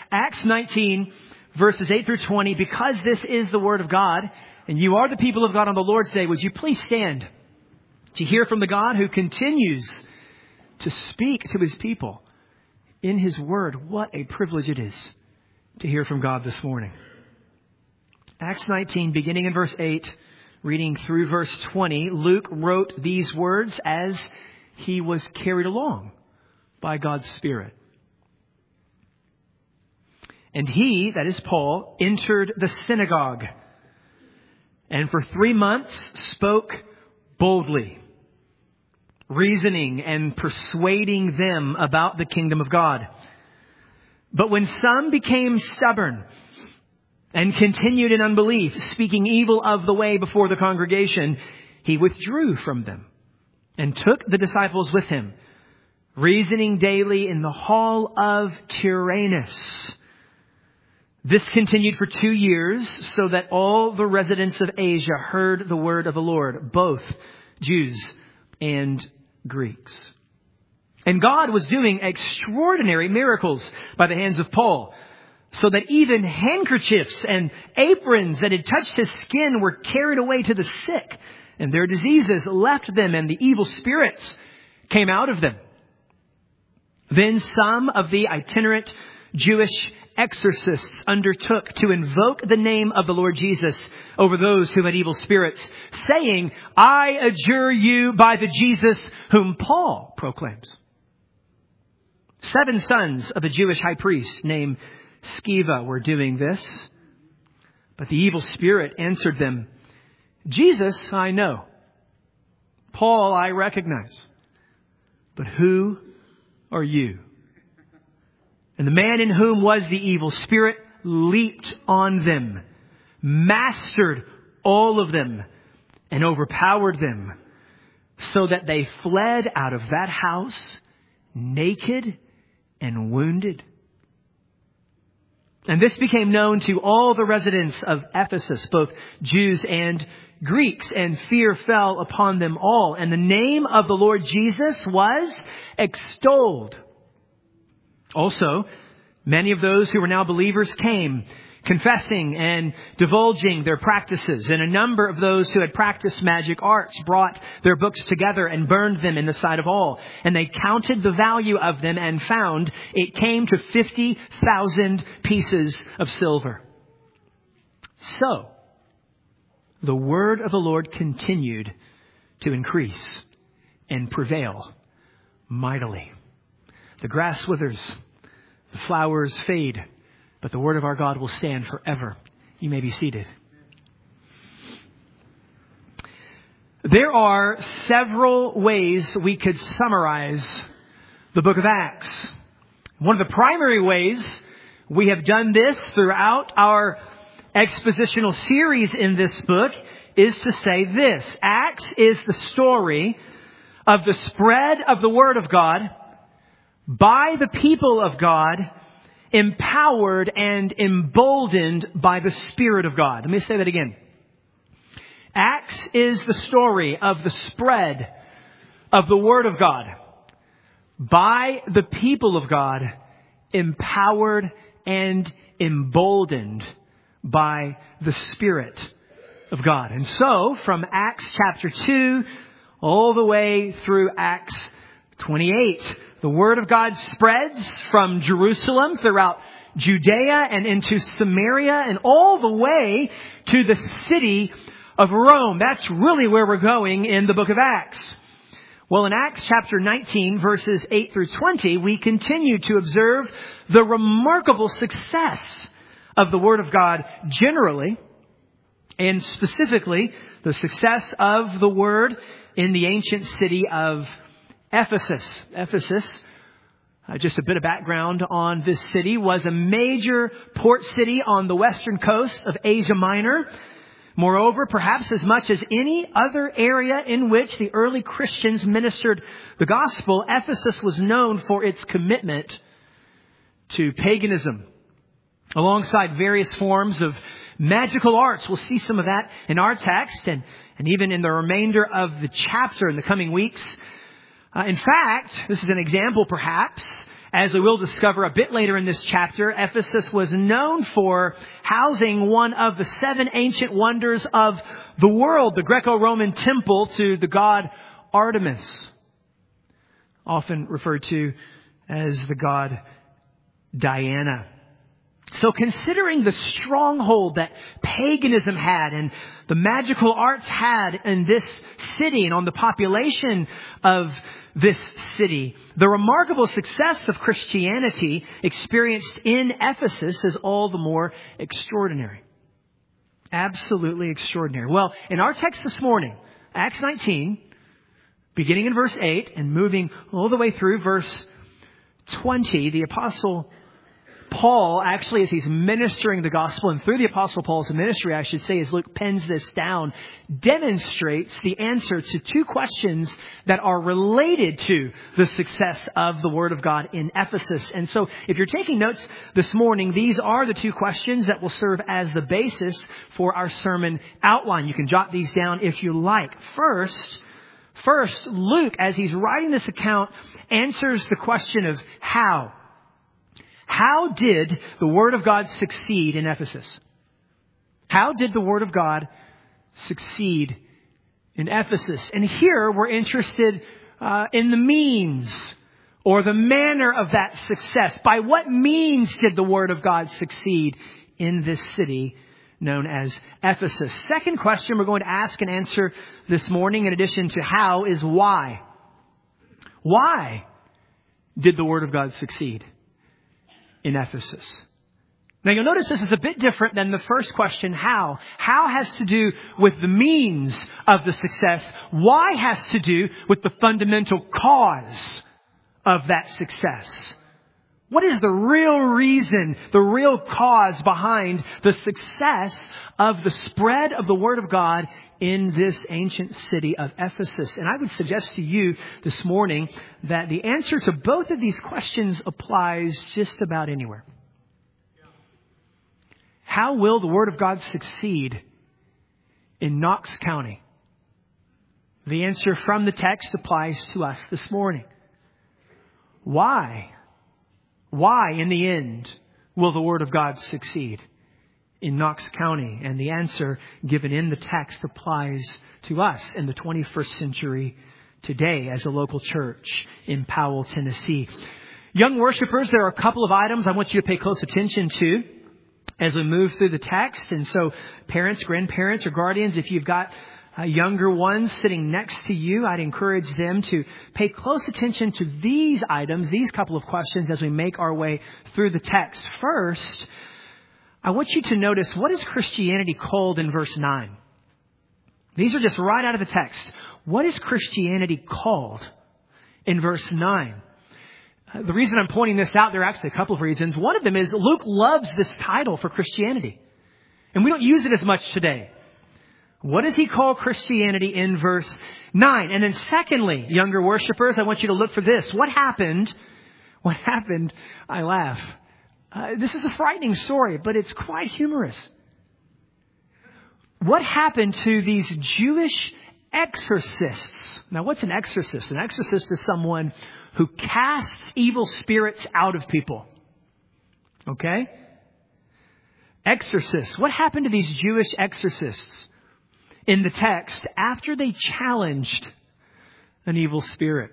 Acts 19, verses 8 through 20, because this is the Word of God, and you are the people of God on the Lord's Day, would you please stand to hear from the God who continues to speak to His people in His Word. What a privilege it is to hear from God this morning. Acts 19, beginning in verse 8, reading through verse 20, Luke wrote these words as he was carried along by God's Spirit. And he, that is Paul, entered the synagogue and for 3 months spoke boldly, reasoning and persuading them about the kingdom of God. But when some became stubborn and continued in unbelief, speaking evil of the way before the congregation, he withdrew from them and took the disciples with him, reasoning daily in the hall of Tyrannus. This continued for 2 years, so that all the residents of Asia heard the word of the Lord, both Jews and Greeks. And God was doing extraordinary miracles by the hands of Paul, so that even handkerchiefs and aprons that had touched his skin were carried away to the sick, and their diseases left them, and the evil spirits came out of them. Then some of the itinerant Jewish exorcists undertook to invoke the name of the Lord Jesus over those who had evil spirits, saying, I adjure you by the Jesus whom Paul proclaims. 7 sons of a Jewish high priest named Sceva were doing this. But the evil spirit answered them, Jesus I know, Paul I recognize, but who are you? And the man in whom was the evil spirit leaped on them, mastered all of them, and overpowered them, so that they fled out of that house naked and wounded. And this became known to all the residents of Ephesus, both Jews and Greeks, and fear fell upon them all. And the name of the Lord Jesus was extolled. Also, many of those who were now believers came, confessing and divulging their practices. And a number of those who had practiced magic arts brought their books together and burned them in the sight of all. And they counted the value of them and found it came to 50,000 pieces of silver. So, the word of the Lord continued to increase and prevail mightily. The grass withers, the flowers fade, but the word of our God will stand forever. You may be seated. There are several ways we could summarize the book of Acts. One of the primary ways we have done this throughout our expositional series in this book is to say this: Acts is the story of the spread of the word of God by the people of God, empowered and emboldened by the Spirit of God. Let me say that again. Acts is the story of the spread of the Word of God by the people of God, empowered and emboldened by the Spirit of God. And so, from Acts chapter 2 all the way through Acts 28, the Word of God spreads from Jerusalem throughout Judea and into Samaria and all the way to the city of Rome. That's really where we're going in the book of Acts. Well, in Acts chapter 19, verses 8 through 20, we continue to observe the remarkable success of the Word of God generally, and specifically the success of the Word in the ancient city of Ephesus. Ephesus, just a bit of background on this city, was a major port city on the western coast of Asia Minor. Moreover, perhaps as much as any other area in which the early Christians ministered the gospel, Ephesus was known for its commitment to paganism, alongside various forms of magical arts. We'll see some of that in our text and even in the remainder of the chapter in the coming weeks. In fact, this is an example perhaps As we will discover a bit later in this chapter, Ephesus was known for housing one of the 7 ancient wonders of the world, the Greco-Roman temple to the god Artemis, often referred to as the god Diana. So considering the stronghold that paganism had and the magical arts had in this city and on the population of this city, the remarkable success of Christianity experienced in Ephesus is all the more extraordinary. Absolutely extraordinary. Well, in our text this morning, Acts 19, beginning in verse 8 and moving all the way through verse 20, the Apostle Paul, actually, as he's ministering the gospel, and through the Apostle Paul's ministry, I should say, as Luke pens this down, demonstrates the answer to 2 questions that are related to the success of the Word of God in Ephesus. And so, if you're taking notes this morning, these are the 2 questions that will serve as the basis for our sermon outline. You can jot these down if you like. First, Luke, as he's writing this account, answers the question of how. How did the Word of God succeed in Ephesus? How did the Word of God succeed in Ephesus? And here we're interested in the means or the manner of that success. By what means did the Word of God succeed in this city known as Ephesus? Second question we're going to ask and answer this morning, in addition to how, is why. Why did the Word of God succeed in Ephesus? Now you'll notice this is a bit different than the first question, how. How has to do with the means of the success. Why has to do with the fundamental cause of that success. What is the real reason, the real cause behind the success of the spread of the Word of God in this ancient city of Ephesus? And I would suggest to you this morning that the answer to both of these questions applies just about anywhere. How will the Word of God succeed in Knox County? The answer from the text applies to us this morning. Why? Why, in the end, will the Word of God succeed in Knox County? And the answer given in the text applies to us in the 21st century today as a local church in Powell, Tennessee. Young worshipers, there are a couple of items I want you to pay close attention to as we move through the text. And so parents, grandparents, or guardians, if you've got younger ones sitting next to you, I'd encourage them to pay close attention to these items, these couple of questions as we make our way through the text. First, I want you to notice, what is Christianity called in verse 9? These are just right out of the text. What is Christianity called in verse 9? The reason I'm pointing this out, there are actually a couple of reasons. One of them is Luke loves this title for Christianity, and we don't use it as much today. What does he call Christianity in verse 9? And then secondly, younger worshipers, I want you to look for this. What happened? I laugh. This is a frightening story, but it's quite humorous. What happened to these Jewish exorcists? Now, what's an exorcist? An exorcist is someone who casts evil spirits out of people. Okay? Exorcists. What happened to these Jewish exorcists in the text after they challenged an evil spirit?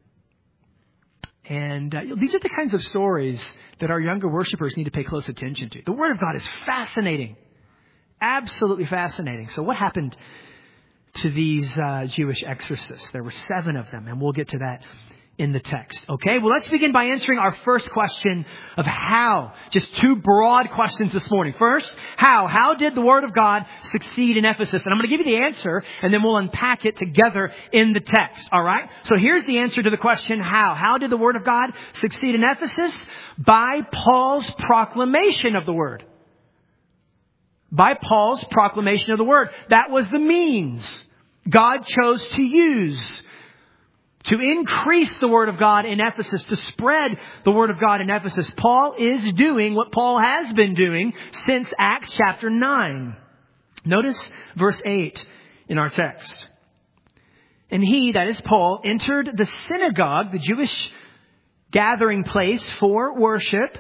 And these are the kinds of stories that our younger worshipers need to pay close attention to. The Word of God is fascinating. Absolutely fascinating. So what happened to these Jewish exorcists? There were 7 of them, and we'll get to that in the text. Okay, well, let's begin by answering our first question of how. Just 2 broad questions this morning. First, how? How did the Word of God succeed in Ephesus? And I'm going to give you the answer, and then we'll unpack it together in the text. All right? So here's the answer to the question, how? How did the Word of God succeed in Ephesus? By Paul's proclamation of the Word. By Paul's proclamation of the Word. That was the means God chose to use to increase the Word of God in Ephesus, to spread the Word of God in Ephesus. Paul is doing what Paul has been doing since Acts chapter 9. Notice verse 8 in our text. And he, that is Paul, entered the synagogue, the Jewish gathering place for worship,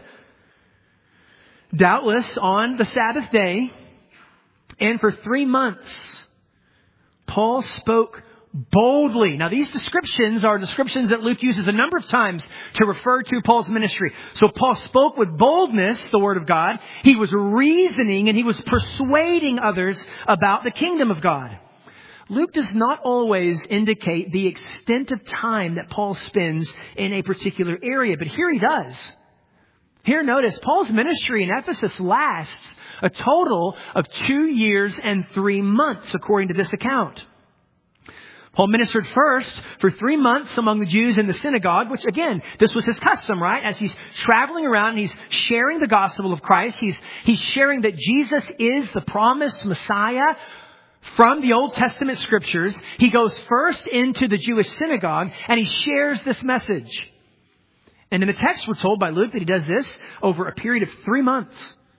doubtless on the Sabbath day. And for 3 months, Paul spoke boldly. Now, these descriptions are descriptions that Luke uses a number of times to refer to Paul's ministry. So Paul spoke with boldness the Word of God. He was reasoning and he was persuading others about the kingdom of God. Luke does not always indicate the extent of time that Paul spends in a particular area, but here he does. Here, notice, Paul's ministry in Ephesus lasts a total of 2 years and 3 months, according to this account. Paul ministered first for 3 months among the Jews in the synagogue, which again, this was his custom, right? As he's traveling around and he's sharing the gospel of Christ, he's sharing that Jesus is the promised Messiah from the Old Testament scriptures. He goes first into the Jewish synagogue and he shares this message. And in the text, we're told by Luke that he does this over a period of 3 months.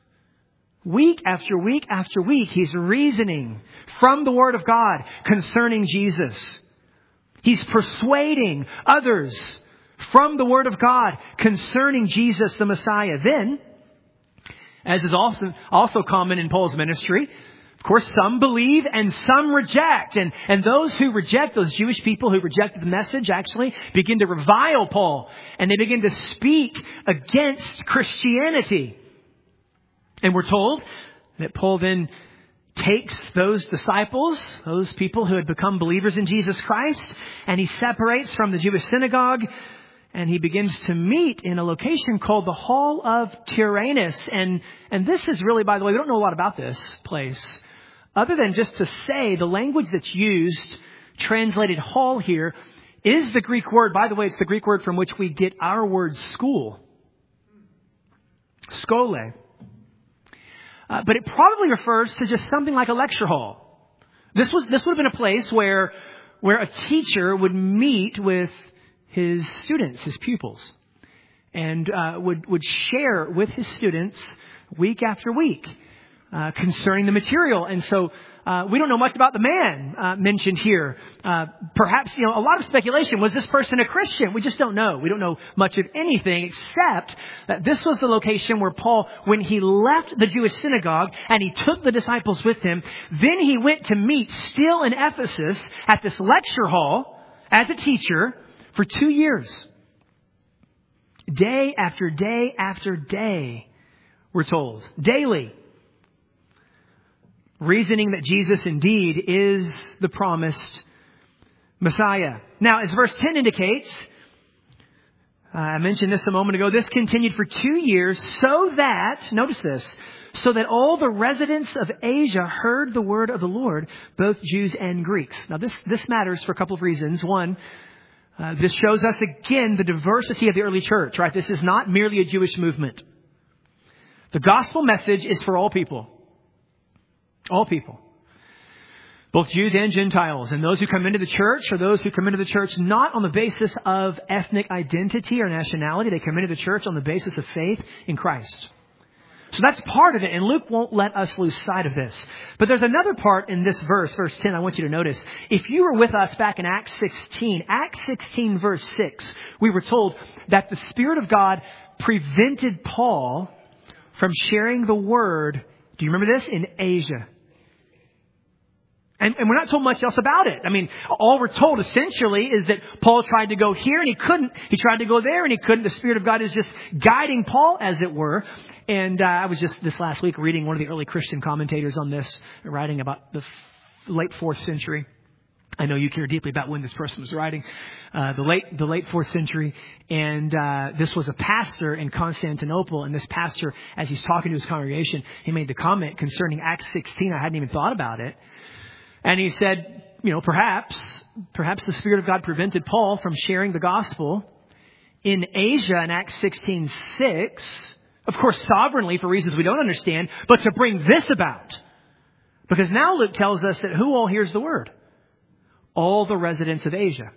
Week after week after week, he's reasoning from the Word of God concerning Jesus. He's persuading others from the Word of God concerning Jesus the Messiah. Then, as is also common in Paul's ministry, of course, some believe and some reject. And those who reject, those Jewish people who rejected the message, actually begin to revile Paul. And they begin to speak against Christianity. And we're told that Paul then takes those disciples, those people who had become believers in Jesus Christ, and he separates from the Jewish synagogue, and he begins to meet in a location called the Hall of Tyrannus. And this is really, by the way, we don't know a lot about this place, other than just to say the language that's used, translated hall here, is the Greek word. By the way, it's the Greek word from which we get our word school. Skole. But it probably refers to just something like a lecture hall. This would have been a place where a teacher would meet with his students, his pupils, and would share with his students week after week concerning the material. And so we don't know much about the man mentioned here. Perhaps, a lot of speculation. Was this person a Christian? We just don't know. We don't know much of anything except that this was the location where Paul, when he left the Jewish synagogue and he took the disciples with him, then he went to meet still in Ephesus at this lecture hall as a teacher for 2 years. Day after day after day, we're told. Daily. Reasoning that Jesus indeed is the promised Messiah. Now, as verse 10 indicates, I mentioned this a moment ago, this continued for 2 years so that, notice this, so that all the residents of Asia heard the word of the Lord, both Jews and Greeks. Now, this matters for a couple of reasons. One, this shows us again the diversity of the early church, right? This is not merely a Jewish movement. The gospel message is for all people. All people. Both Jews and Gentiles. And those who come into the church are those who come into the church not on the basis of ethnic identity or nationality. They come into the church on the basis of faith in Christ. So that's part of it. And Luke won't let us lose sight of this. But there's another part in this verse 10, I want you to notice. If you were with us back in Acts 16 verse 6, we were told that the Spirit of God prevented Paul from sharing the word, do you remember this? In Asia. And we're not told much else about it. I mean, all we're told essentially is that Paul tried to go here and he couldn't. He tried to go there and he couldn't. The Spirit of God is just guiding Paul, as it were. And I was just this last week reading one of the early Christian commentators on this, writing about the late 4th century. I know you care deeply about when this person was writing, the late 4th century. And this was a pastor in Constantinople. And this pastor, as he's talking to his congregation, he made the comment concerning Acts 16. I hadn't even thought about it. And he said, perhaps the Spirit of God prevented Paul from sharing the gospel in Asia in Acts 16:6, of course, sovereignly for reasons we don't understand, but to bring this about. Because now Luke tells us that who all hears the word? All the residents of Asia.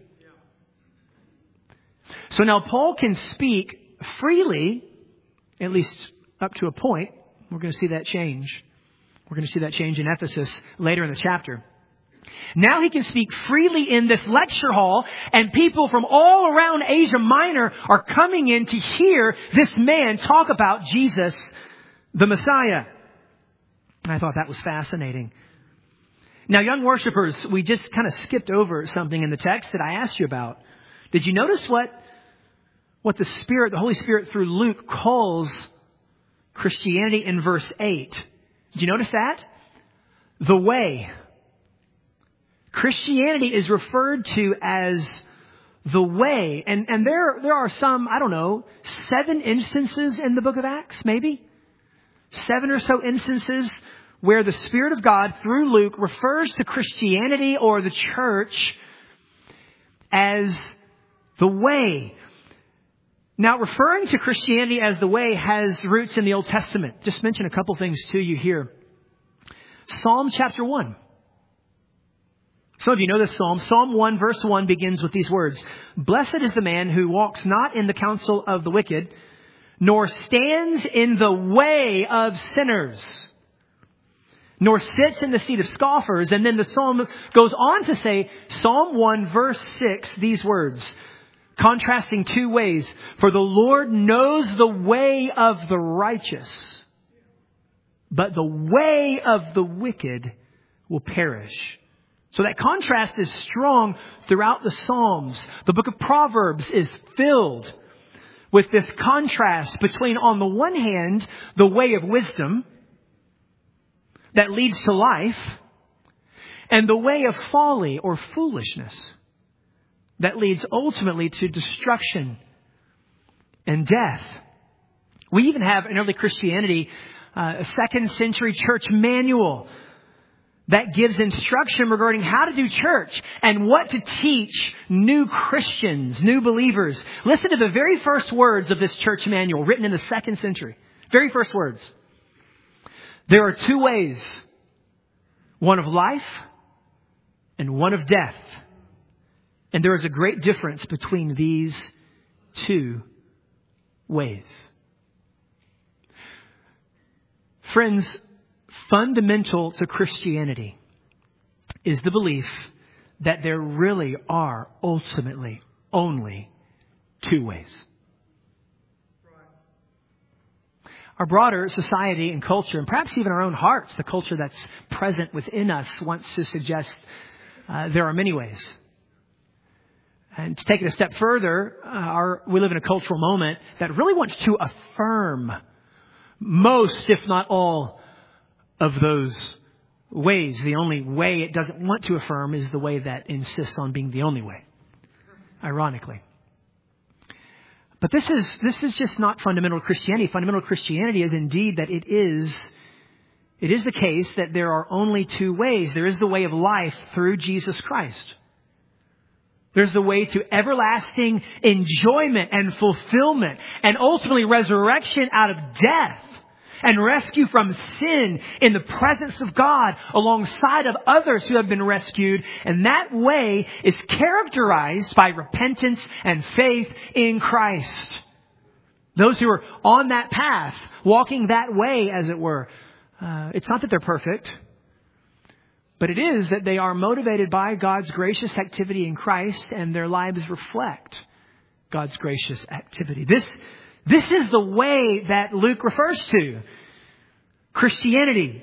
So now Paul can speak freely, at least up to a point. We're going to see that change. We're going to see that change in Ephesus later in the chapter. Now he can speak freely in this lecture hall, and people from all around Asia Minor are coming in to hear this man talk about Jesus, the Messiah. I thought that was fascinating. Now, young worshipers, we just kind of skipped over something in the text that I asked you about. Did you notice what the Holy Spirit through Luke calls Christianity in verse 8? Did you notice that? The way. Christianity is referred to as the way. And there are some, 7 instances in the book of Acts, maybe? 7 or so instances where the Spirit of God through Luke refers to Christianity or the church as the way. Now, referring to Christianity as the way has roots in the Old Testament. Just mention a couple things to you here. Psalm chapter 1. Some of you know this psalm. Psalm 1 verse 1 begins with these words. Blessed is the man who walks not in the counsel of the wicked, nor stands in the way of sinners, nor sits in the seat of scoffers. And then the psalm goes on to say, Psalm 1 verse 6, these words, contrasting 2 ways. For the Lord knows the way of the righteous, but the way of the wicked will perish. So that contrast is strong throughout the Psalms. The book of Proverbs is filled with this contrast between, on the one hand, the way of wisdom that leads to life, and the way of folly or foolishness that leads ultimately to destruction and death. We even have in early Christianity a 2nd century church manual that gives instruction regarding how to do church and what to teach new Christians, new believers. Listen to the very first words of this church manual written in the 2nd century. Very first words. There are 2 ways, one of life and one of death. And there is a great difference between these 2 ways. Friends, fundamental to Christianity is the belief that there really are ultimately only 2 ways. Our broader society and culture, and perhaps even our own hearts, the culture that's present within us, wants to suggest there are many ways. And to take it a step further, we live in a cultural moment that really wants to affirm most, if not all, of those ways. The only way it doesn't want to affirm is the way that insists on being the only way, ironically. But this is just not fundamental Christianity. Fundamental Christianity is indeed that it is the case that there are only 2 ways. There is the way of life through Jesus Christ. There's the way to everlasting enjoyment and fulfillment and ultimately resurrection out of death and rescue from sin in the presence of God alongside of others who have been rescued. And that way is characterized by repentance and faith in Christ. Those who are on that path, walking that way, as it were, it's not that they're perfect, but it is that they are motivated by God's gracious activity in Christ, and their lives reflect God's gracious activity. This is the way that Luke refers to Christianity.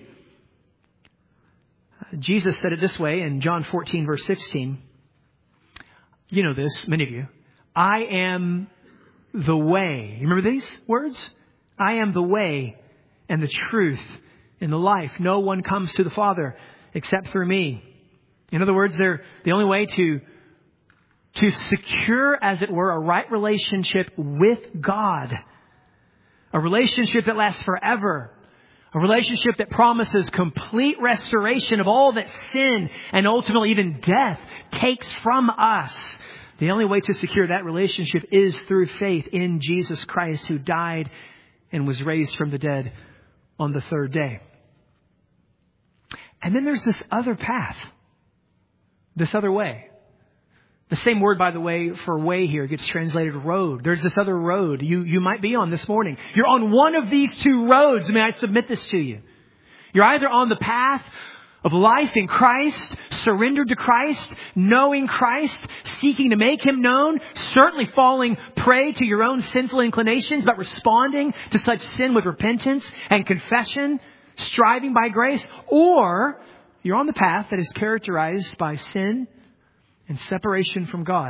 Jesus said it this way in John 14, verse 16. You know this, many of you. I am the way. You remember these words? I am the way and the truth and the life. No one comes to the Father except through me. In other words, they're the only way to secure, as it were, a right relationship with God. A relationship that lasts forever. A relationship that promises complete restoration of all that sin and ultimately even death takes from us. The only way to secure that relationship is through faith in Jesus Christ, who died and was raised from the dead on the 3rd day. And then there's this other path, this other way. The same word, by the way, for way here gets translated road. There's this other road you might be on this morning. You're on one of these 2 roads. May I submit this to you? You're either on the path of life in Christ, surrendered to Christ, knowing Christ, seeking to make Him known, certainly falling prey to your own sinful inclinations, but responding to such sin with repentance and confession, striving by grace, or you're on the path that is characterized by sin and separation from God.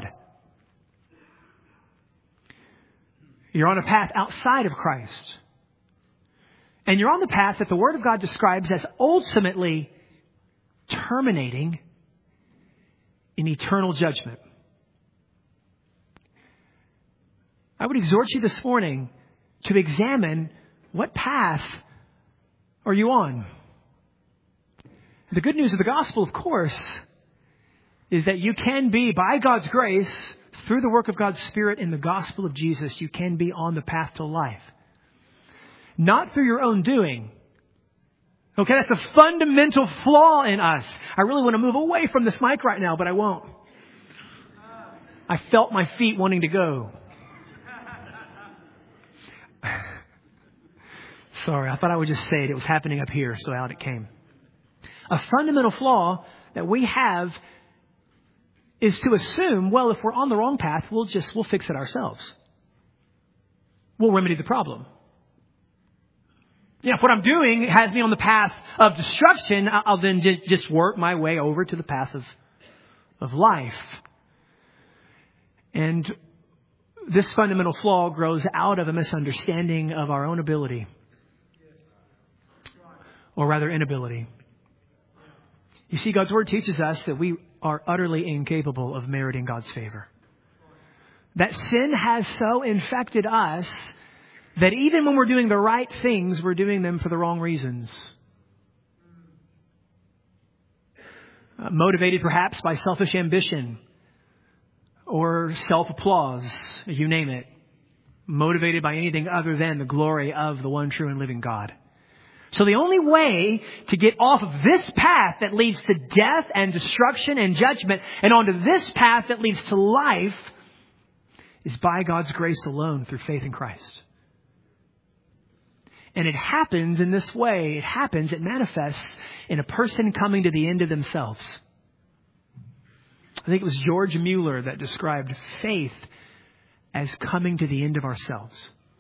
You're on a path outside of Christ. And you're on the path that the Word of God describes as ultimately terminating in eternal judgment. I would exhort you this morning to examine what path are you on. The good news of the gospel, of course, is that you can be, by God's grace, through the work of God's Spirit in the gospel of Jesus, you can be on the path to life. Not through your own doing. Okay, that's a fundamental flaw in us. I really want to move away from this mic right now, but I won't. I felt my feet wanting to go. Sorry, I thought I would just say it. It was happening up here, so out it came. A fundamental flaw that we have is to assume, well, if we're on the wrong path, we'll fix it ourselves. We'll remedy the problem. If what I'm doing has me on the path of destruction, I'll then just work my way over to the path of life. And this fundamental flaw grows out of a misunderstanding of our own ability. Or rather, inability. You see, God's Word teaches us that we are utterly incapable of meriting God's favor. That sin has so infected us that even when we're doing the right things, we're doing them for the wrong reasons. Motivated perhaps by selfish ambition or self-applause, you name it. Motivated by anything other than the glory of the one true and living God. So the only way to get off of this path that leads to death and destruction and judgment and onto this path that leads to life is by God's grace alone through faith in Christ. And it happens in this way. It manifests in a person coming to the end of themselves. I think it was George Mueller that described faith as coming to the end of ourselves.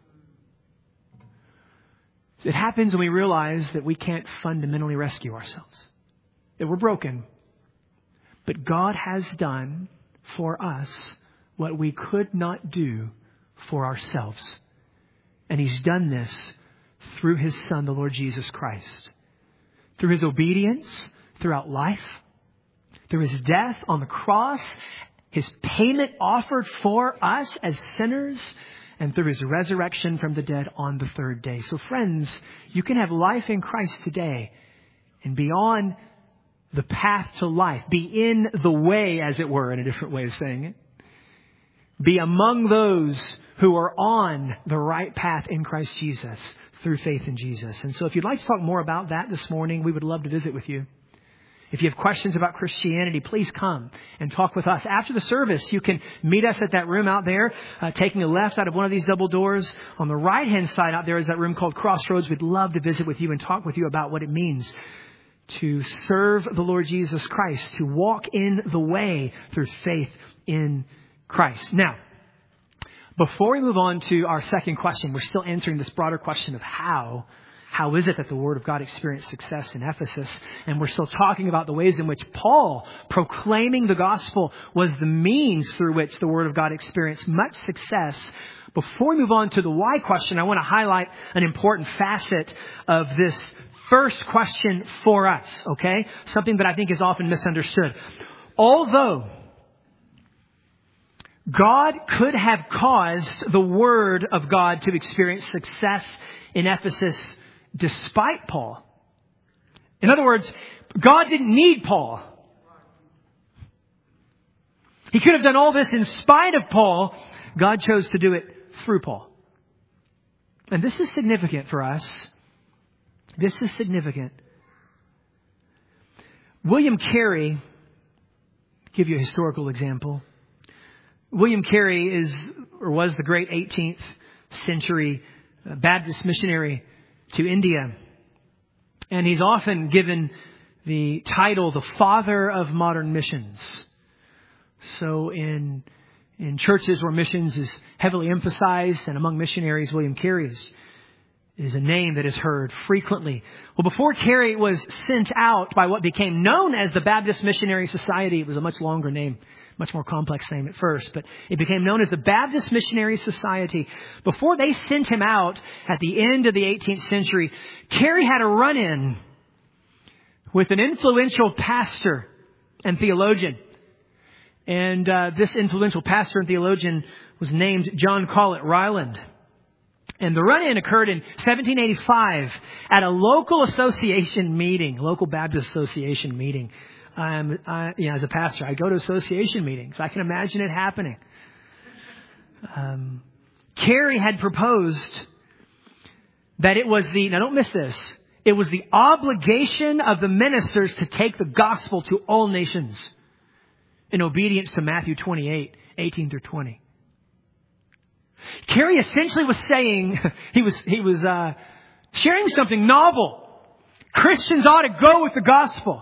It happens when we realize that we can't fundamentally rescue ourselves, that we're broken. But God has done for us what we could not do for ourselves. And He's done this through His Son, the Lord Jesus Christ. Through His obedience throughout life, through His death on the cross, His payment offered for us as sinners, and through His resurrection from the dead on the third day. So friends, you can have life in Christ today and be on the path to life. Be in the way, as it were, in a different way of saying it. Be among those who are on the right path in Christ Jesus through faith in Jesus. And so if you'd like to talk more about that this morning, we would love to visit with you. If you have questions about Christianity, please come and talk with us. After the service, you can meet us at that room out there, taking a left out of one of these double doors. On the right-hand side out there is that room called Crossroads. We'd love to visit with you and talk with you about what it means to serve the Lord Jesus Christ, to walk in the way through faith in Christ. Now, before we move on to our second question, we're still answering this broader question of how. How is it that the Word of God experienced success in Ephesus? And we're still talking about the ways in which Paul, proclaiming the gospel, was the means through which the Word of God experienced much success. Before we move on to the why question, I want to highlight an important facet of this first question for us, okay? Something that I think is often misunderstood. Although God could have caused the Word of God to experience success in Ephesus despite Paul. In other words, God didn't need Paul. He could have done all this in spite of Paul. God chose to do it through Paul. And this is significant for us. This is significant. William Carey, give you a historical example. William Carey was the great 18th century Baptist missionary to India. And he's often given the title, the father of modern missions. So in churches where missions is heavily emphasized, and among missionaries, William Carey is a name that is heard frequently. Well, before Carey was sent out by what became known as the Baptist Missionary Society, it was a much longer name, much more complex name at first, but it became known as the Baptist Missionary Society. Before they sent him out at the end of the 18th century, Carey had a run-in with an influential pastor and theologian. And this influential pastor and theologian was named John Collett Ryland. And the run-in occurred in 1785 at a local association meeting, local Baptist association meeting. As a pastor, I go to association meetings. I can imagine it happening. Carey had proposed that it was now don't miss this, it was the obligation of the ministers to take the gospel to all nations in obedience to Matthew 28:18 through 20. Carey essentially was saying, he was sharing something novel. Christians ought to go with the gospel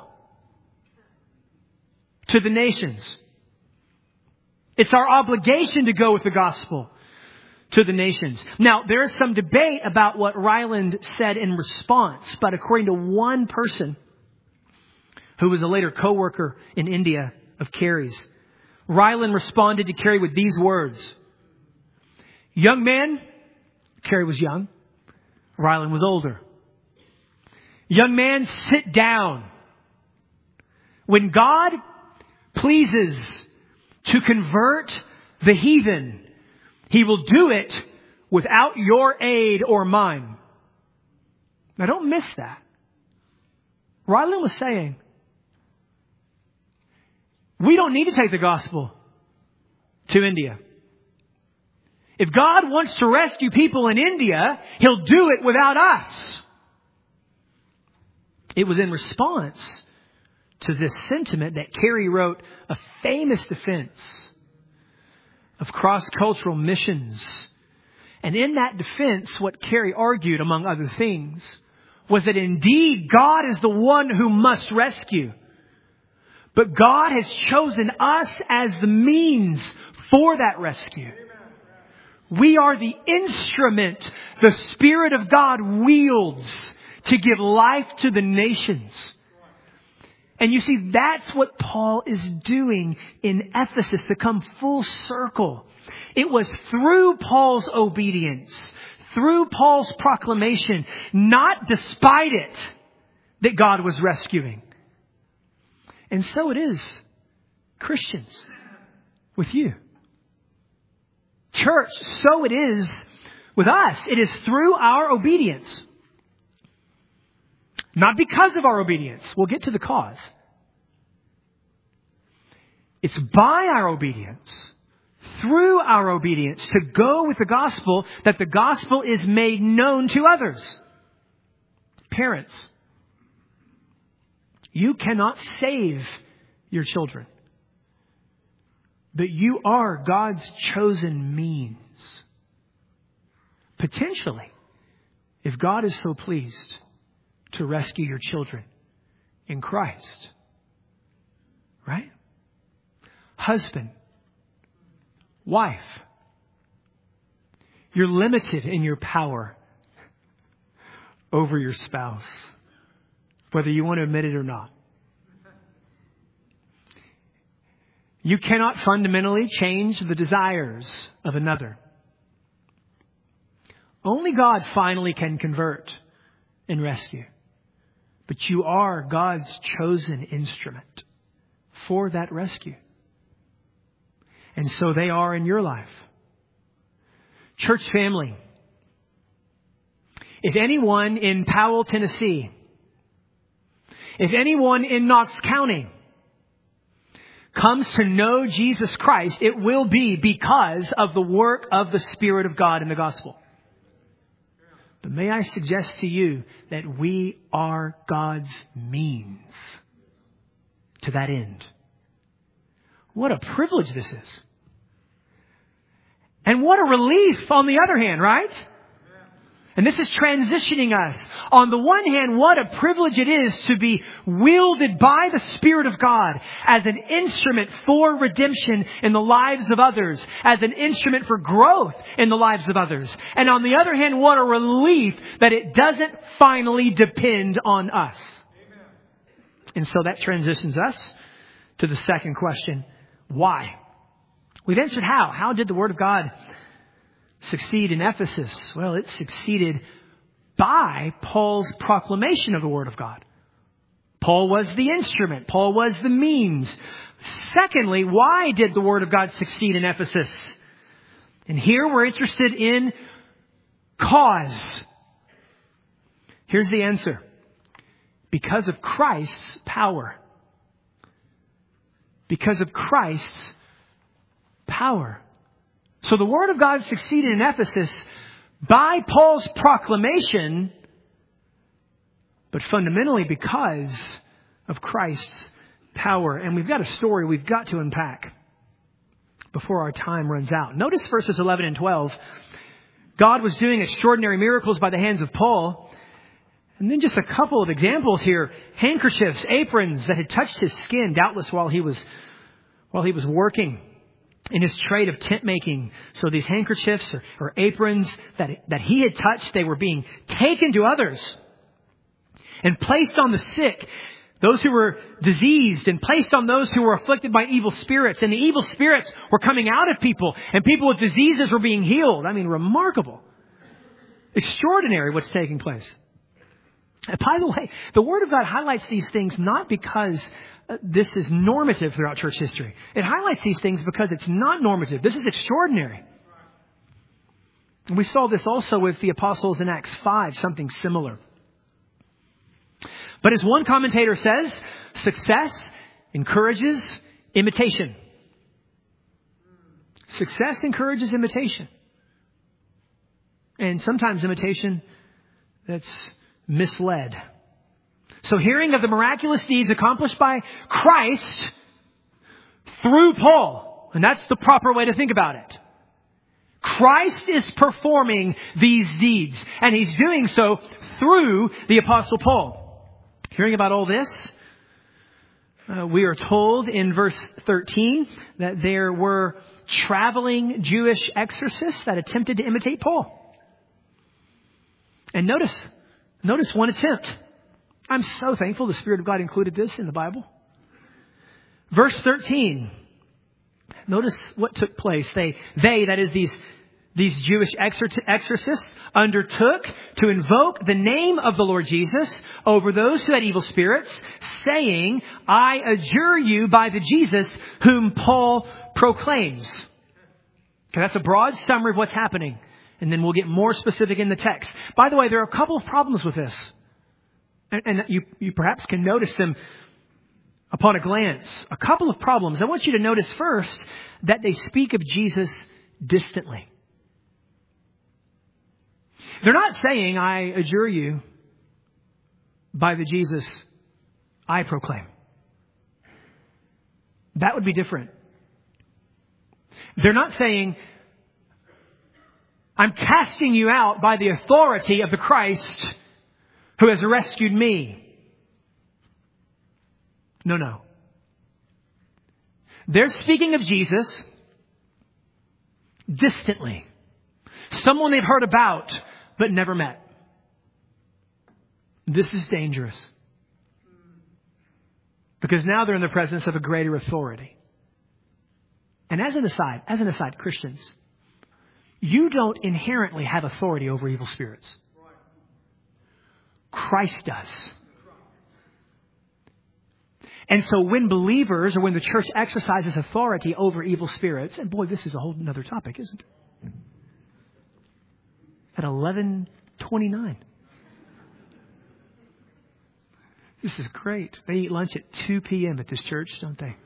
to the nations. It's our obligation to go with the gospel to the nations. Now, there is some debate about what Ryland said in response, but according to one person who was a later co-worker in India of Carey's, Ryland responded to Carey with these words. Young man, Carey was young, Ryland was older. Young man, sit down. When God pleases to convert the heathen, He will do it without your aid or mine. Now don't miss that. Ryland was saying, we don't need to take the gospel to India. If God wants to rescue people in India, He'll do it without us. It was in response to this sentiment that Carey wrote a famous defense of cross-cultural missions. And in that defense, what Carey argued, among other things, was that indeed God is the one who must rescue. But God has chosen us as the means for that rescue. We are the instrument the Spirit of God wields to give life to the nations. And you see, that's what Paul is doing in Ephesus to come full circle. It was through Paul's obedience, through Paul's proclamation, not despite it, that God was rescuing. And so it is, Christians, with you. Church, so it is with us. It is through our obedience. Not because of our obedience. We'll get to the cause. It's by our obedience, through our obedience, to go with the gospel, that the gospel is made known to others. Parents, you cannot save your children. But you are God's chosen means. Potentially, if God is so pleased to rescue your children in Christ. Right? Husband, wife, you're limited in your power over your spouse, whether you want to admit it or not. You cannot fundamentally change the desires of another. Only God finally can convert and rescue. But you are God's chosen instrument for that rescue. And so they are in your life. Church family, if anyone in Powell, Tennessee, if anyone in Knox County comes to know Jesus Christ, it will be because of the work of the Spirit of God in the gospel. But may I suggest to you that we are God's means to that end. What a privilege this is. And what a relief on the other hand, right? And this is transitioning us. On the one hand, what a privilege it is to be wielded by the Spirit of God as an instrument for redemption in the lives of others, as an instrument for growth in the lives of others. And on the other hand, what a relief that it doesn't finally depend on us. Amen. And so that transitions us to the second question. Why? We've answered how. How did the Word of God succeed in Ephesus? Well, it succeeded by Paul's proclamation of the Word of God. Paul was the instrument. Paul was the means. Secondly, why did the Word of God succeed in Ephesus? And here we're interested in cause. Here's the answer. Because of Christ's power. Because of Christ's power. So the Word of God succeeded in Ephesus by Paul's proclamation, but fundamentally because of Christ's power. And we've got a story we've got to unpack before our time runs out. Notice verses 11 and 12. God was doing extraordinary miracles by the hands of Paul. And then just a couple of examples here. Handkerchiefs, aprons that had touched his skin, doubtless while he was working in his trade of tent making. So these handkerchiefs or aprons that he had touched, they were being taken to others and placed on the sick, those who were diseased, and placed on those who were afflicted by evil spirits. And the evil spirits were coming out of people, and people with diseases were being healed. I mean, remarkable. Extraordinary what's taking place. And by the way, the Word of God highlights these things not because this is normative throughout church history. It highlights these things because it's not normative. This is extraordinary. And we saw this also with the apostles in Acts 5, something similar. But as one commentator says, success encourages imitation. Success encourages imitation. And sometimes imitation that's misled. So hearing of the miraculous deeds accomplished by Christ through Paul, and that's the proper way to think about it. Christ is performing these deeds, and He's doing so through the Apostle Paul. Hearing about all this, we are told in verse 13 that there were traveling Jewish exorcists that attempted to imitate Paul. And notice one attempt. I'm so thankful the Spirit of God included this in the Bible. Verse 13. Notice what took place. They that is these Jewish exorcists, undertook to invoke the name of the Lord Jesus over those who had evil spirits, saying, I adjure you by the Jesus whom Paul proclaims. Okay, that's a broad summary of what's happening. And then we'll get more specific in the text. By the way, there are a couple of problems with this. And you perhaps can notice them upon a glance. A couple of problems. I want you to notice first that they speak of Jesus distantly. They're not saying, I adjure you by the Jesus I proclaim. That would be different. They're not saying, I'm casting you out by the authority of the Christ who has rescued me. No. They're speaking of Jesus distantly. Someone they've heard about but never met. This is dangerous. Because now they're in the presence of a greater authority. And as an aside, Christians, you don't inherently have authority over evil spirits. Christ does. And so when believers or when the church exercises authority over evil spirits, and boy, this is a whole other topic, isn't it? At 11:29. This is great. They eat lunch at 2 p.m. at this church, don't they?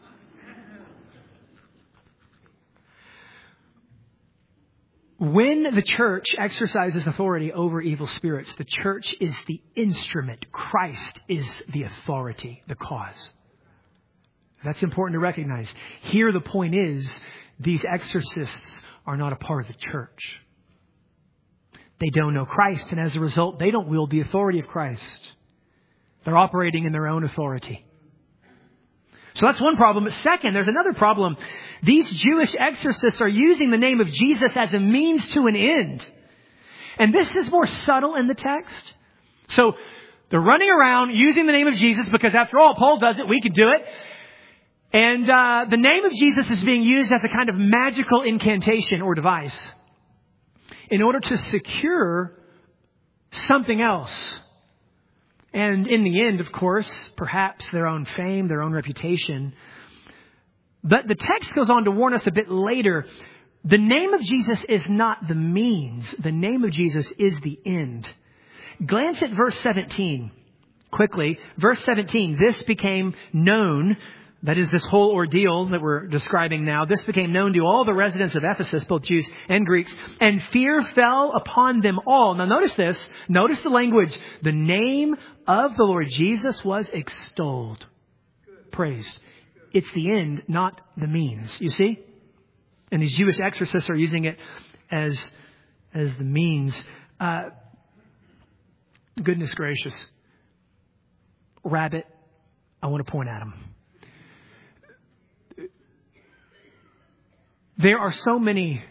When the church exercises authority over evil spirits, the church is the instrument. Christ is the authority, the cause. That's important to recognize. Here the point is, these exorcists are not a part of the church. They don't know Christ, and as a result, they don't wield the authority of Christ. They're operating in their own authority. So that's one problem. But second, there's another problem. These Jewish exorcists are using the name of Jesus as a means to an end. And this is more subtle in the text. So they're running around using the name of Jesus because after all, Paul does it, we can do it. And the name of Jesus is being used as a kind of magical incantation or device in order to secure something else. And in the end, of course, perhaps their own fame, their own reputation. But the text goes on to warn us a bit later. The name of Jesus is not the means. The name of Jesus is the end. Glance at verse 17 quickly. Verse 17, this became known. That is this whole ordeal that we're describing now. This became known to all the residents of Ephesus, both Jews and Greeks, and fear fell upon them all. Now notice this. Notice the language. The name of the Lord Jesus was extolled. Praised. It's the end, not the means. You see? And these Jewish exorcists are using it as the means. Goodness gracious. Rabbit, I want to point at him. There are so many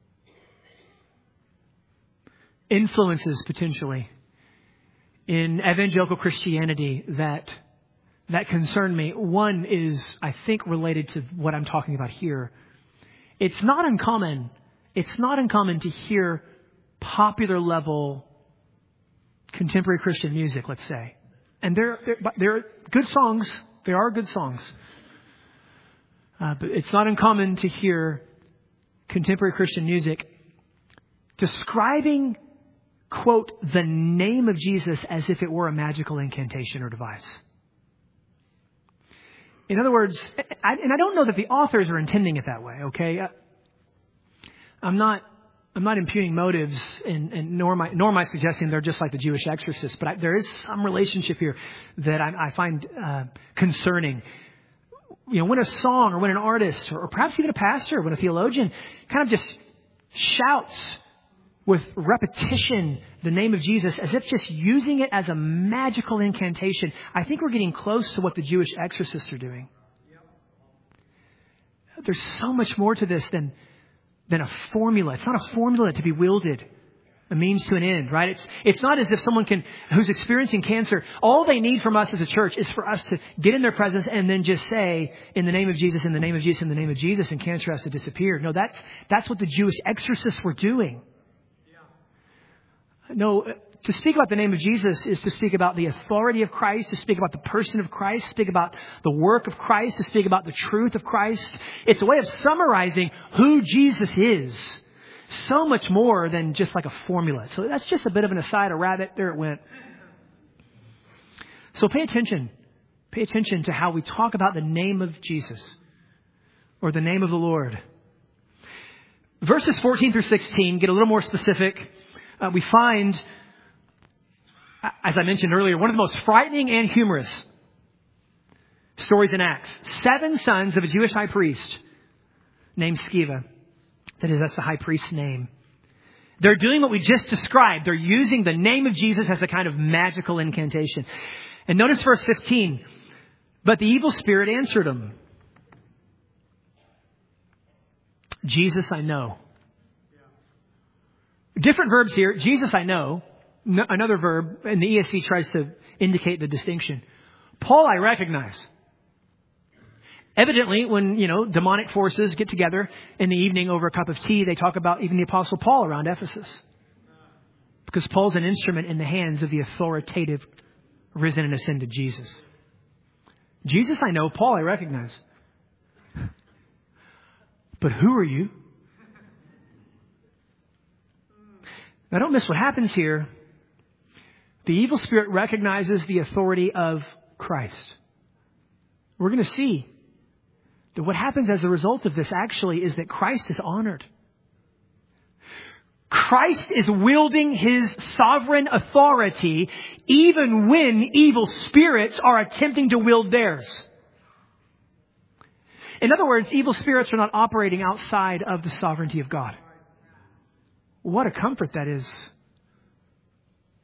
influences potentially in evangelical Christianity that concern me. One is, I think, related to what I'm talking about here. It's not uncommon to hear popular level contemporary Christian music, let's say. And they're good songs. There are good songs. But it's not uncommon to hear contemporary Christian music describing, quote, the name of Jesus as if it were a magical incantation or device. In other words, I don't know that the authors are intending it that way, okay? I'm not impugning motives, and nor am I suggesting they're just like the Jewish exorcists, but there is some relationship here that I find concerning. You know, when a song or when an artist or perhaps even a pastor, when a theologian kind of just shouts with repetition the name of Jesus as if just using it as a magical incantation, I think we're getting close to what the Jewish exorcists are doing. There's so much more to this than a formula. It's not a formula to be wielded. A means to an end, right? It's not as if someone who's experiencing cancer, all they need from us as a church is for us to get in their presence and then just say, in the name of Jesus, in the name of Jesus, in the name of Jesus, and cancer has to disappear. No, that's what the Jewish exorcists were doing. No, to speak about the name of Jesus is to speak about the authority of Christ, to speak about the person of Christ, to speak about the work of Christ, to speak about the truth of Christ. It's a way of summarizing who Jesus is. So much more than just like a formula. So that's just a bit of an aside, a rabbit. There it went. So pay attention. Pay attention to how we talk about the name of Jesus or the name of the Lord. Verses 14 through 16 get a little more specific. We find, as I mentioned earlier, one of the most frightening and humorous stories in Acts. 7 sons of a Jewish high priest named Sceva. That's the high priest's name. They're doing what we just described. They're using the name of Jesus as a kind of magical incantation. And notice verse 15. But the evil spirit answered him. Jesus, I know. Different verbs here. Jesus, I know. Another verb, and the ESV tries to indicate the distinction. Paul, I recognize. Evidently, when, demonic forces get together in the evening over a cup of tea, they talk about even the Apostle Paul around Ephesus. Because Paul's an instrument in the hands of the authoritative, risen and ascended Jesus. Jesus, I know. Paul, I recognize. But who are you? Now, don't miss what happens here. The evil spirit recognizes the authority of Christ. We're going to see that what happens as a result of this actually is that Christ is honored. Christ is wielding His sovereign authority even when evil spirits are attempting to wield theirs. In other words, evil spirits are not operating outside of the sovereignty of God. What a comfort that is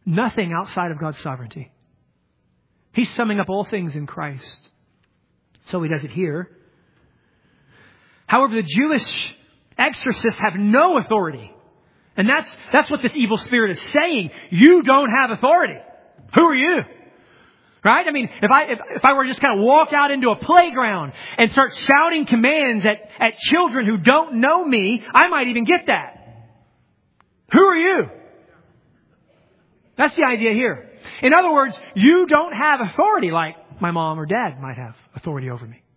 nothing outside of God's sovereignty. He's summing up all things in Christ. So he does it here. However, the Jewish exorcists have no authority. And that's what this evil spirit is saying. You don't have authority. Who are you? Right? I mean, if I were to just kind of walk out into a playground and start shouting commands at children who don't know me, I might even get that. Who are you? That's the idea here. In other words, you don't have authority like my mom or dad might have authority over me.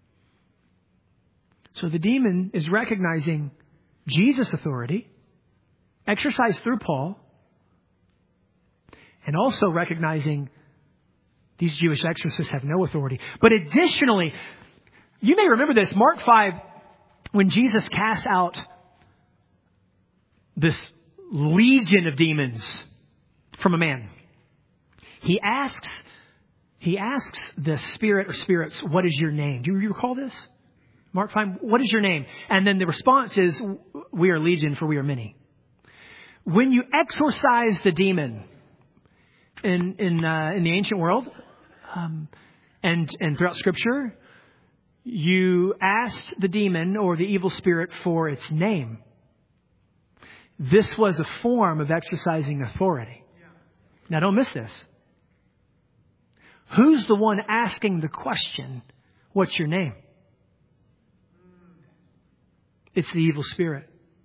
So the demon is recognizing Jesus' authority, exercised through Paul, and also recognizing these Jewish exorcists have no authority. But additionally, you may remember this, Mark 5, when Jesus cast out this legion of demons from a man. He asks the spirit or spirits, what is your name? Do you recall this? Mark 5, what is your name? And then the response is, we are legion, for we are many. When you exorcise the demon in the ancient world, and throughout Scripture, you asked the demon or the evil spirit for its name. This was a form of exercising authority. Now don't miss this. Who's the one asking the question, what's your name? It's the evil spirit.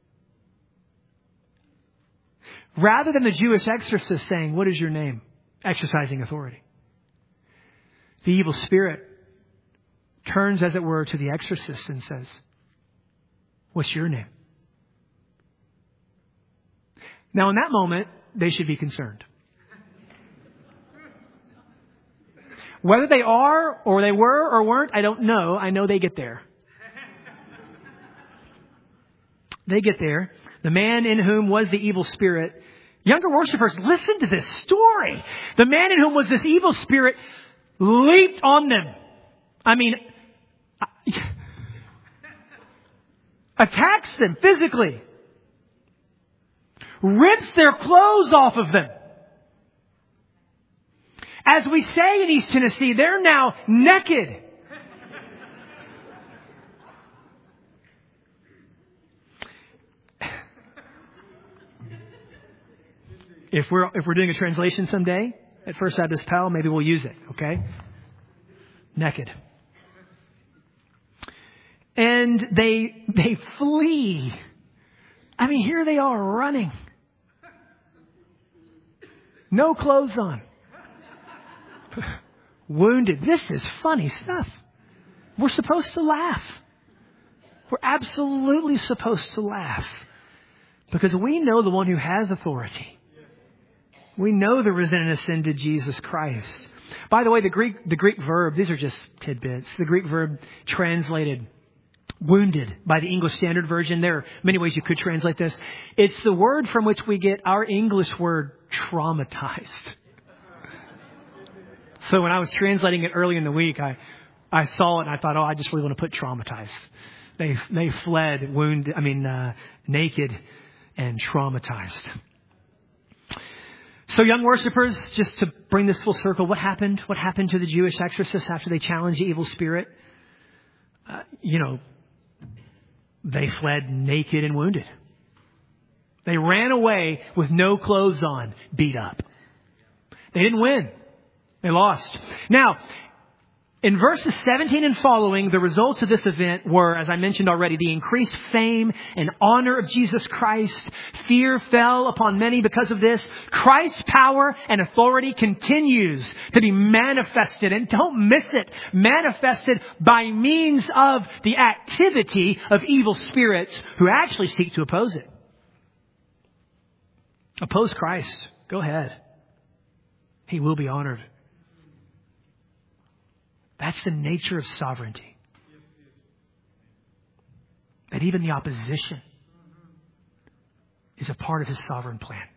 Rather than the Jewish exorcist saying, what is your name? Exercising authority. The evil spirit turns, as it were, to the exorcist and says, what's your name? Now, in that moment, they should be concerned. Whether they are, or they were, or weren't, I don't know. I know they get there. They get there. The man in whom was the evil spirit. Younger worshipers, listen to this story. The man in whom was this evil spirit leaped on them. I mean, attacks them physically. Rips their clothes off of them. As we say in East Tennessee, they're now naked. If we're doing a translation someday at First Baptist Pal, maybe we'll use it, okay? Naked. And they flee. I mean, here they are running. No clothes on. Wounded. This is funny stuff. We're supposed to laugh. We're absolutely supposed to laugh. Because we know the one who has authority. We know the risen and ascended Jesus Christ. By the way, the Greek verb, these are just tidbits. The Greek verb translated wounded by the English Standard Version. There are many ways you could translate this. It's the word from which we get our English word traumatized. So when I was translating it early in the week, I saw it and I thought, I just really want to put traumatized. They fled naked and traumatized. So young worshipers, just to bring this full circle, what happened? What happened to the Jewish exorcists after they challenged the evil spirit? They fled naked and wounded. They ran away with no clothes on, beat up. They didn't win. They lost. Now, in verses 17 and following, the results of this event were, as I mentioned already, the increased fame and honor of Jesus Christ. Fear fell upon many because of this. Christ's power and authority continues to be manifested, and don't miss it, manifested by means of the activity of evil spirits who actually seek to oppose it. Oppose Christ. Go ahead. He will be honored. That's the nature of sovereignty. That even the opposition is a part of His sovereign plan.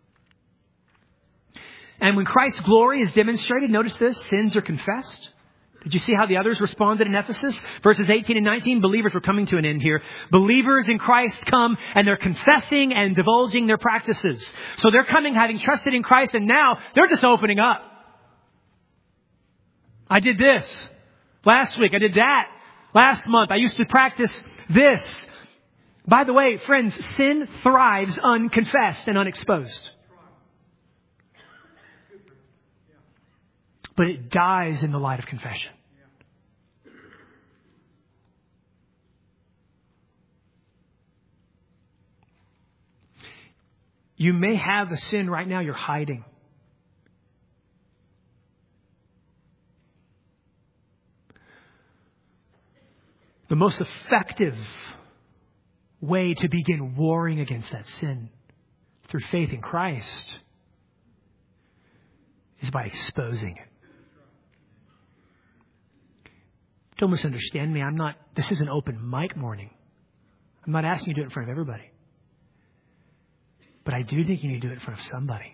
And when Christ's glory is demonstrated, notice this, sins are confessed, Did you see how the others responded in Ephesus? Verses 18 and 19, believers were coming to an end here. Believers in Christ come and they're confessing and divulging their practices. So they're coming having trusted in Christ, and now they're just opening up. I did this last week. I did that last month. I used to practice this. By the way, friends, sin thrives unconfessed and unexposed. But it dies in the light of confession. You may have a sin right now you're hiding. The most effective way to begin warring against that sin through faith in Christ is by exposing it. Don't misunderstand me. This is an open mic morning. I'm not asking you to do it in front of everybody. But I do think you need to do it in front of somebody.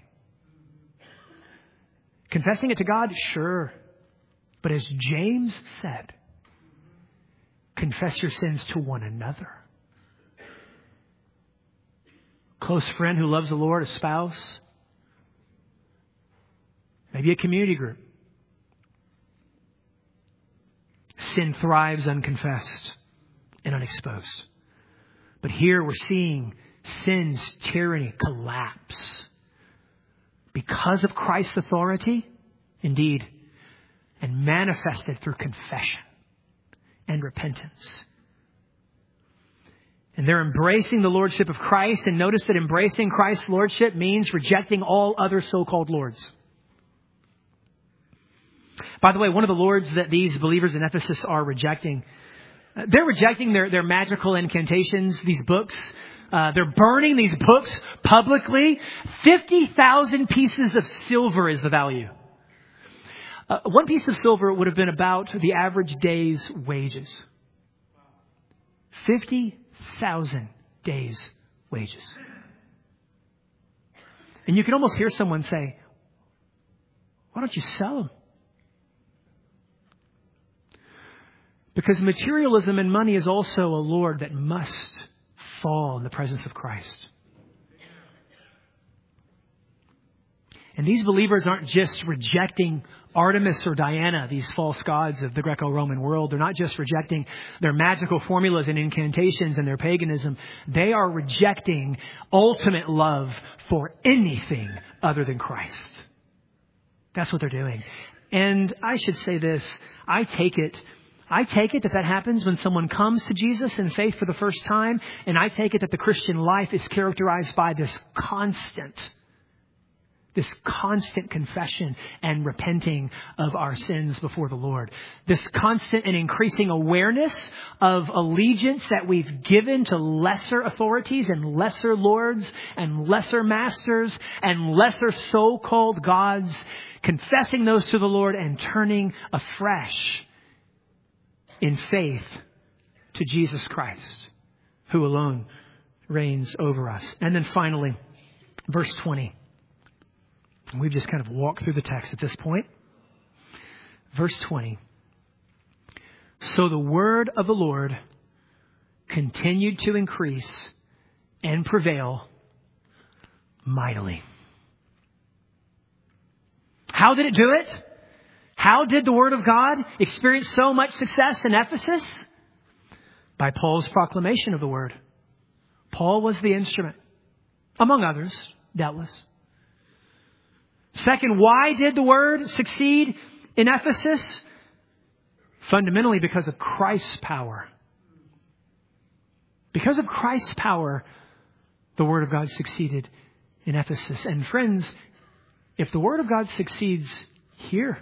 Confessing it to God, sure. But as James said, confess your sins to one another. Close friend who loves the Lord, a spouse, maybe a community group. Sin thrives unconfessed and unexposed. But here we're seeing sin's tyranny collapse because of Christ's authority, indeed, and manifested through confession and repentance. And they're embracing the lordship of Christ. And notice that embracing Christ's lordship means rejecting all other so-called lords. By the way, one of the lords that these believers in Ephesus are rejecting, they're rejecting their magical incantations, these books. They're burning these books publicly. 50,000 pieces of silver is the value. One piece of silver would have been about the average day's wages. 50,000 days' wages. And you can almost hear someone say, why don't you sell them? Because materialism and money is also a lord that must fall in the presence of Christ. And these believers aren't just rejecting Artemis or Diana, these false gods of the Greco-Roman world. They're not just rejecting their magical formulas and incantations and their paganism. They are rejecting ultimate love for anything other than Christ. That's what they're doing. And I should say this, I take it that happens when someone comes to Jesus in faith for the first time. And I take it that the Christian life is characterized by this constant confession and repenting of our sins before the Lord. This constant and increasing awareness of allegiance that we've given to lesser authorities and lesser lords and lesser masters and lesser so-called gods, confessing those to the Lord and turning afresh in faith to Jesus Christ, who alone reigns over us. And then finally, verse 20. We've just kind of walked through the text at this point. Verse 20. So the word of the Lord continued to increase and prevail mightily. How did it do it? How did the word of God experience so much success in Ephesus? By Paul's proclamation of the word. Paul was the instrument, among others, doubtless. Second, why did the word succeed in Ephesus? Fundamentally because of Christ's power. Because of Christ's power, the word of God succeeded in Ephesus. And friends, if the word of God succeeds here,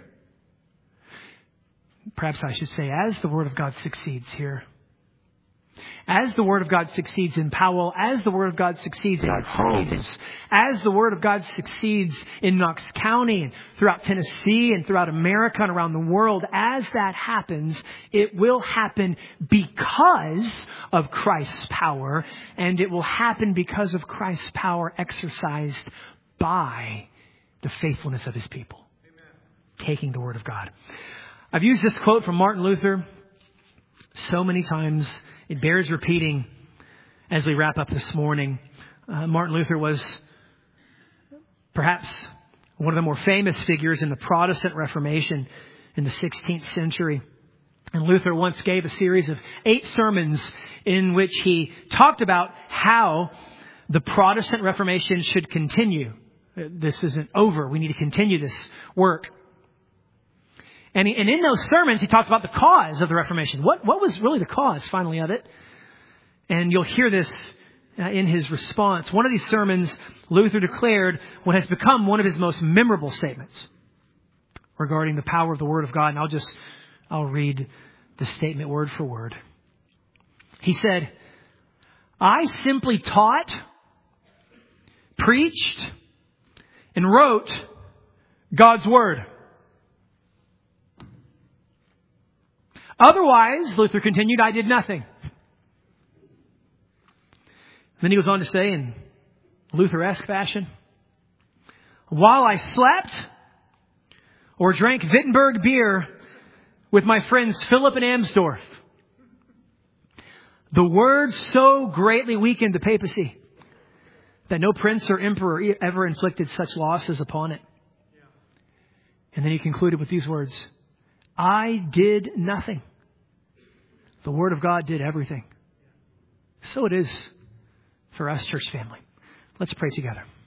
perhaps I should say, as the word of God succeeds here, as the word of God succeeds in Powell, as the word of God succeeds in our homes, as the word of God succeeds in Knox County and throughout Tennessee and throughout America and around the world, as that happens, it will happen because of Christ's power, and it will happen because of Christ's power exercised by the faithfulness of his people. Amen. Taking the word of God. I've used this quote from Martin Luther so many times. It bears repeating as we wrap up this morning. Martin Luther was perhaps one of the more famous figures in the Protestant Reformation in the 16th century. And Luther once gave a series of 8 sermons in which he talked about how the Protestant Reformation should continue. This isn't over. We need to continue this work. And in those sermons, he talked about the cause of the Reformation. What was really the cause, finally, of it? And you'll hear this in his response. One of these sermons, Luther declared what has become one of his most memorable statements regarding the power of the Word of God. And I'll read the statement word for word. He said, "I simply taught, preached, and wrote God's Word. Otherwise," Luther continued, "I did nothing." Then he goes on to say in Luther-esque fashion, "While I slept or drank Wittenberg beer with my friends Philip and Amsdorf, the Word so greatly weakened the papacy that no prince or emperor ever inflicted such losses upon it." And then he concluded with these words, "I did nothing. The Word of God did everything." So it is for us, church family. Let's pray together.